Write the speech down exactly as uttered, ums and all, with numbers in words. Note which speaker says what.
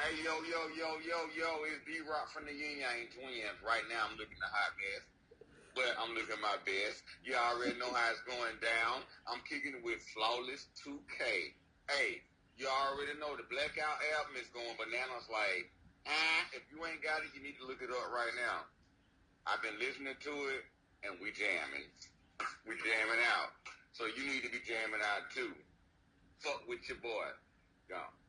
Speaker 1: Hey, yo, yo, yo, yo, yo, it's D-Rock from the Yin Yang Twins. Right now, I'm looking the hot mess, but I'm looking my best. You already know how it's going down. I'm kicking it with Flawless two K. Hey, you already know the Blackout album is going bananas like, ah, if you ain't got it, you need to look it up right now. I've been listening to it, and we jamming. We jamming out. So you need to be jamming out, too. Fuck with your boy. Gone.